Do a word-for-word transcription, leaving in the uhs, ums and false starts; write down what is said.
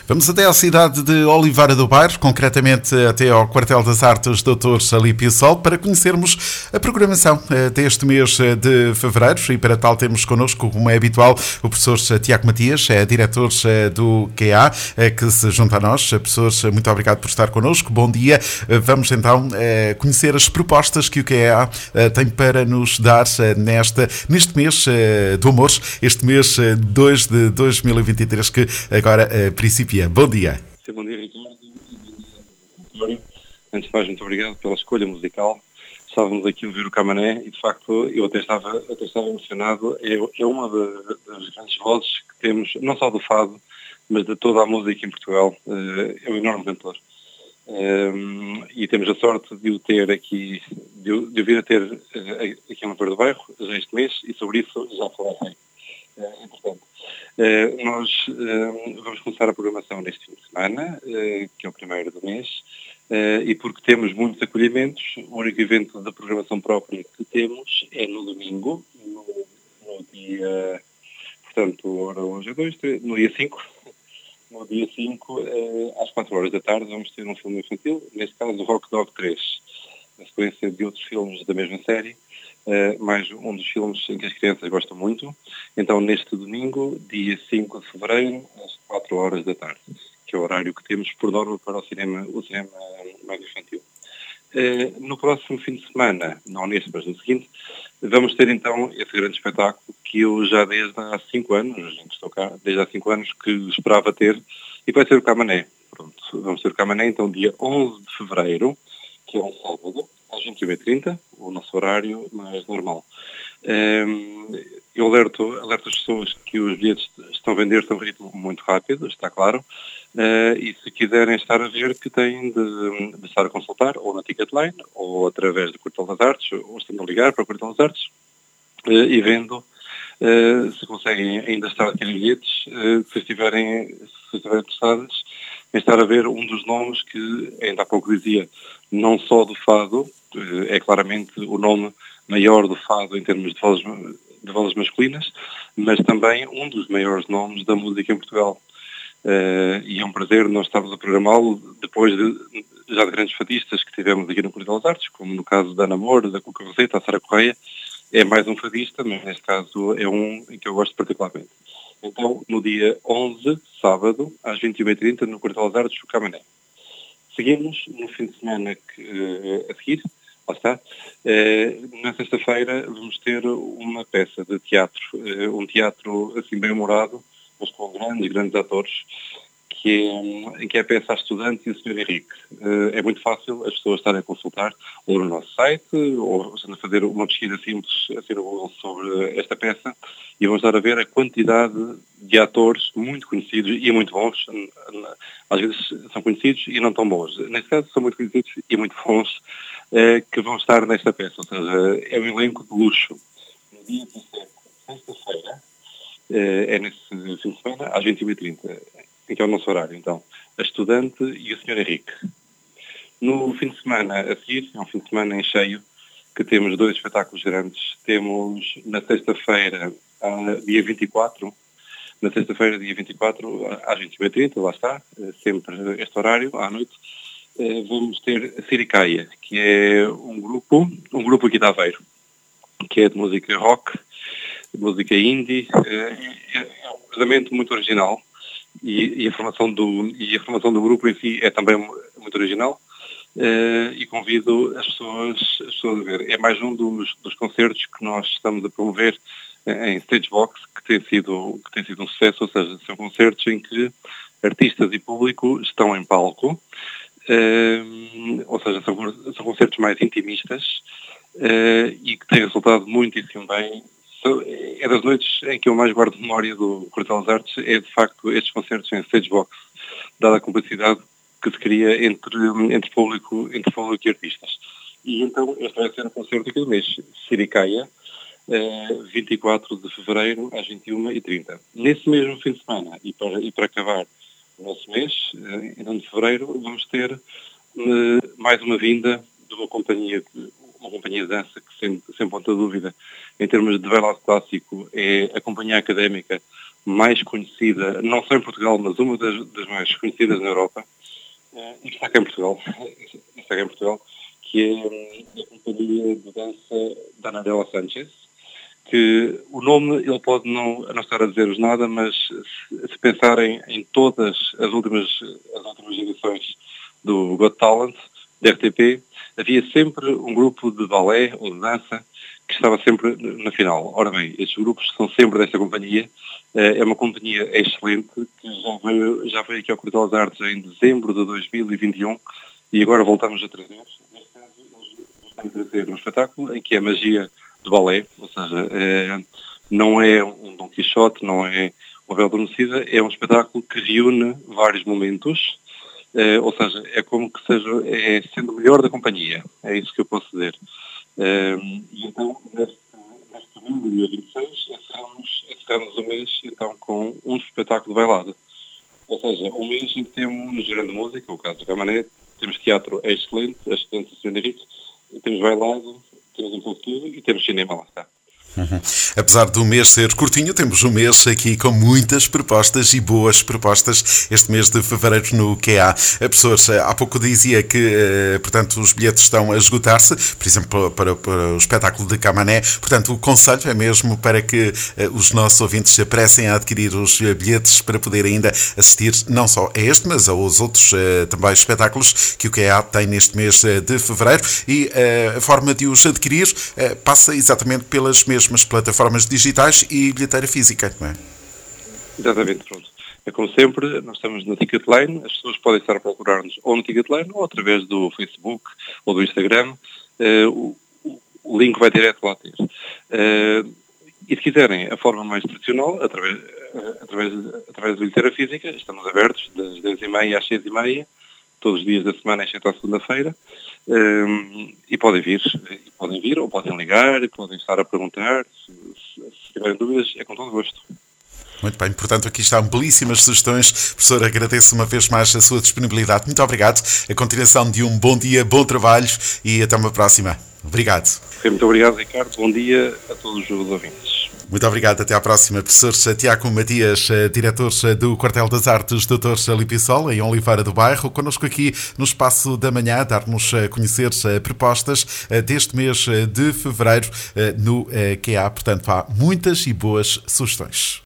Vamos até à cidade de Oliveira do Bairro, concretamente até ao Quartel das Artes doutor Alípio Sol, para conhecermos a programação deste mês de fevereiro. E para tal temos connosco, como é habitual, o professor Tiago Matias, é diretor do Q A, que se junta a nós. Professor, muito obrigado por estar connosco. Bom dia. Vamos então conhecer as propostas que o Q A tem para nos dar nesta, neste mês do amor, este mês dois de dois mil e vinte e três que agora principia. Bom dia. Sim, bom dia, Ricardo. Antes de mais, muito obrigado pela escolha musical. Estávamos aqui a ouvir o Camané e, de facto, eu até estava, até estava emocionado. É, é uma de, das grandes vozes que temos, não só do fado, mas de toda a música em Portugal. É um enorme cantor. Um, e temos a sorte de o ter aqui, de o, de o vir a ter uh, aqui em Oliveira do Bairro, já este mês, e sobre isso já falarei. É importante. Uh, nós uh, vamos começar a programação neste fim de semana, uh, que é o primeiro do mês, uh, e porque temos muitos acolhimentos, o único evento da programação própria que temos é no domingo, no, no dia, portanto, ora, hoje é dois, três, no dia cinco, no dia cinco, uh, às quatro horas da tarde, vamos ter um filme infantil, neste caso o Rock Dog três, na sequência de outros filmes da mesma série. Uh, mais um dos filmes em que as crianças gostam muito. Então, neste domingo, dia cinco de fevereiro, às quatro horas da tarde, que é o horário que temos por norma para o cinema, o cinema mais infantil. Uh, no próximo fim de semana, não neste, mas no seguinte, vamos ter então esse grande espetáculo que eu já desde há cinco anos, a gente estou cá, desde há cinco anos que esperava ter, e vai ser o Camané. Pronto, vamos ter o Camané, então, dia onze de fevereiro, que é um sábado, às vinte e uma e trinta, o nosso horário mais normal. Um, eu alerto, alerto as pessoas que os bilhetes estão a vender-se a um ritmo muito rápido, está claro, uh, e se quiserem estar a ver, que têm de, de estar a consultar, ou na Ticketline, ou através do Quartel das Artes, ou estando a ligar para o Quartel das Artes, uh, e vendo uh, se conseguem ainda estar a adquirir bilhetes, uh, se estiverem, se estiverem interessados em estar a ver um dos nomes que ainda há pouco dizia, não só do fado, é claramente o nome maior do fado em termos de vozes, de vozes masculinas, mas também um dos maiores nomes da música em Portugal. Uh, e é um prazer nós estarmos a programá-lo depois de, já de grandes fadistas que tivemos aqui no Quartel das Artes, como no caso da Ana Moura, da Cuca Roseta, a Sara Correia. É mais um fadista, mas neste caso é um em que eu gosto particularmente. Então, no dia onze, sábado, às vinte e uma e trinta, no Quartel das Artes, o Camané. Seguimos no fim de semana que, uh, a seguir, lá está, uh, na sexta-feira vamos ter uma peça de teatro, uh, um teatro assim bem humorado, mas com grandes, grandes atores, que é, em que é a peça A Estudante e o senhor Henrique. Uh, é muito fácil as pessoas estarem a consultar ou no nosso site, ou a fazer uma pesquisa simples assim no Google sobre esta peça, e vão estar a ver a quantidade de atores muito conhecidos e muito bons. Às vezes são conhecidos e não tão bons. Neste caso são muito conhecidos e muito bons, uh, que vão estar nesta peça. Ou seja, é um elenco de luxo. No dia dezassete, sexta-feira, uh, é nesse fim de semana, às vinte e uma e trinta, em que é o nosso horário, então, A Estudante e o senhor Henrique. No fim de semana a seguir, é um fim de semana em cheio, que temos dois espetáculos grandes. Temos na sexta-feira, dia vinte e quatro, na sexta-feira, dia vinte e quatro, às vinte e uma e trinta, lá está, sempre este horário, à noite, vamos ter a Siricaia, que é um grupo, um grupo aqui de Aveiro, que é de música rock, de música indie, é, é um casamento muito original, e, e, a formação do, e a formação do grupo em si é também muito original, e convido as pessoas, as pessoas a ver. É mais um dos, dos concertos que nós estamos a promover em Stagebox, que tem sido, que tem sido um sucesso, ou seja, são concertos em que artistas e público estão em palco, uh, ou seja, são, são concertos mais intimistas, uh, e que têm resultado muitíssimo bem. É das noites em que eu mais guardo memória do Quartel das Artes, é de facto estes concertos em Stagebox, dada a complicidade que se cria entre, entre, público, entre público e artistas. E então este vai ser o concerto aqui do mês, Siricaia, Uh, vinte e quatro de fevereiro às vinte e uma e trinta. Nesse mesmo fim de semana, e para, e para acabar o nosso mês, uh, em de fevereiro, vamos ter uh, mais uma vinda de uma companhia, uma companhia de dança que, sem, sem ponta de dúvida, em termos de bailado clássico, é a Companhia Académica mais conhecida, não só em Portugal, mas uma das, das mais conhecidas na Europa, e que está cá em Portugal, está cá em Portugal, que é a companhia de dança da Anabela Sanchez, que o nome ele pode não, não estar a dizer-vos nada, mas se, se pensarem em todas as últimas, as últimas edições do Got Talent, da R T P, havia sempre um grupo de balé ou de dança que estava sempre na final. Ora bem, estes grupos são sempre desta companhia. É uma companhia excelente que já veio, já veio aqui ao Cortel das Artes em dezembro de dois mil e vinte e um e agora voltamos a trazer. Neste caso, eles vão trazer um espetáculo em que é magia de balé, ou seja, é, não é um Dom Quixote, não é uma Bela Adormecida, é um espetáculo que reúne vários momentos, é, ou seja, é como que seja, é sendo o melhor da companhia, é isso que eu posso dizer. É, e então, neste, neste domingo, dia vinte e seis, encerramos, encerramos o mês então, com um espetáculo bailado. Ou seja, um mês em que temos grande música, o caso do Camané, temos teatro excelente, excelente Senhor Henrique, temos bailado, temos um pouco tudo e temos cinema, lá está. Uhum. Apesar do mês ser curtinho, temos um mês aqui com muitas propostas e boas propostas este mês de fevereiro no Q A. Professor, há pouco dizia que, portanto, os bilhetes estão a esgotar-se, por exemplo, para, para o espetáculo de Camané. Portanto, o conselho é mesmo para que os nossos ouvintes se apressem a adquirir os bilhetes para poder ainda assistir não só a este, mas aos outros também espetáculos que o Q A tem neste mês de fevereiro. E a forma de os adquirir passa exatamente pelas mesmas plataformas digitais e bilheteira física, não é? Exatamente, pronto. É como sempre, nós estamos na Ticketline, as pessoas podem estar a procurar-nos ou no Ticketline ou através do Facebook ou do Instagram, uh, o, o link vai direto lá ter. Uh, e se quiserem a forma mais tradicional, através, uh, através, através da bilheteira física, estamos abertos das dez e meia às seis e meia, todos os dias da semana, exceto à segunda-feira, um, e podem vir, e podem vir, ou podem ligar, e podem estar a perguntar, se, se, se tiverem dúvidas, é com todo gosto. Muito bem, portanto aqui estão belíssimas sugestões. Professor, agradeço uma vez mais a sua disponibilidade. Muito obrigado. A continuação de um bom dia, bom trabalho e até uma próxima. Obrigado. Muito obrigado, Ricardo. Bom dia a todos os ouvintes. Muito obrigado, até à próxima. Professor Tiago Matias, diretor do Quartel das Artes, doutor Alípio Sol, em Oliveira do Bairro, connosco aqui no Espaço da Manhã, dar-nos a conhecer propostas deste mês de fevereiro no Q A. Portanto, há muitas e boas sugestões.